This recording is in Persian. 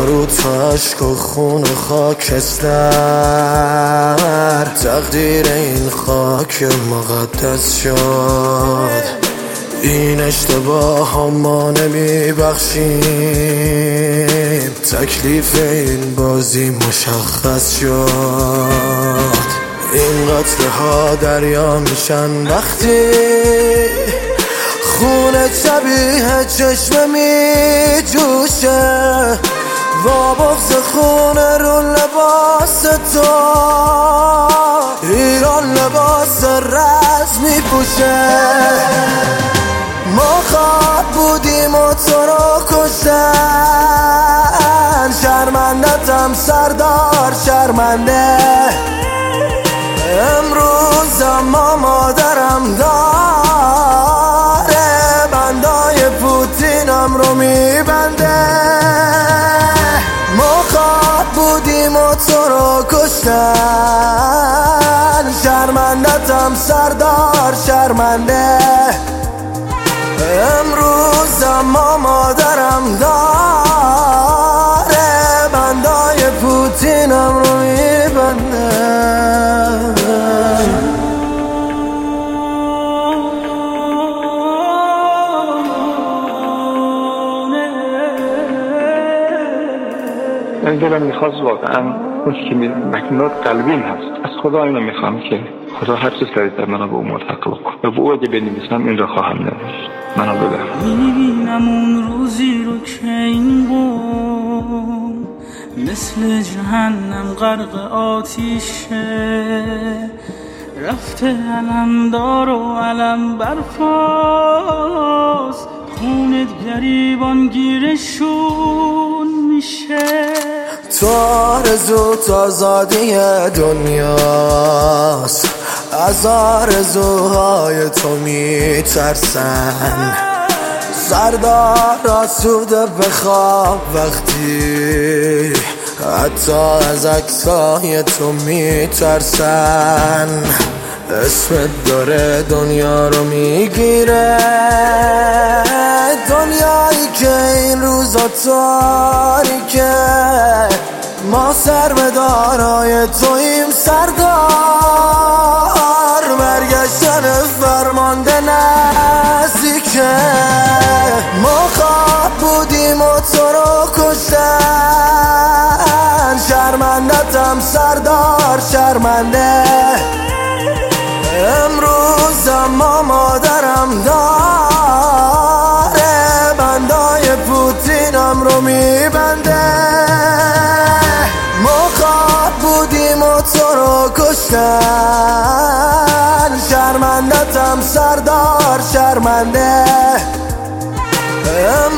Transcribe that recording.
یارو تا عشق و خون و خاکستر تقدیر این خاک مقدس شد. این اشتباه ها ما نمی بخشیم، تکلیف این بازی مشخص شد. این قطره ها دریا میشن وقتی خون شبیه چشم می جوشه، با بغض خون رو لباس تو ایران لباس رز می پوشه. ما خواب بودیم و تو رو کشتن، شرمندتم سردار شرمنده. امروز اما مادرم داره بندای پوتینم رو میبنده. ما خواب بودیم و تو رو کشتن، شرمندتم سردار شرمنده. امروز اما مادرم داره بندای پوتینم رو میبنده. من دلم میخواست واقعا اون که مکنات قلبیم هست از خدا اینو میخوام که خدا هر چیز سریعتر در منو به او ملحق بکن و به او اگه بنویسم این را خواهم نوشت. منو ببر. میبینم اون روزی رو که این قوم مثل جهنم غرق آتیشه، رفته علمدار و علم برفاست، خونت گریبان گیرشون میشه. تو آرزو تا آزادی دنیاست، از آرزوهای تو میترسن. سردار آسوده بخواب وقتی حتی از عکسای تو میترسن. اسمت داره دنیا رو میگیره، دنیایی که این روزا تاریکه. ما سربدارای تویم سردار، برگشتن فرمانده نزدیکه. ما خواب بودیم و تو رو کشتن، شرمندتم سردار شرمنده. امروز اما مادرم داره بندای پوتینم رو میبنده. ما خواب بودیم و تو رو کشتن، شرمندتم سردار شرمنده.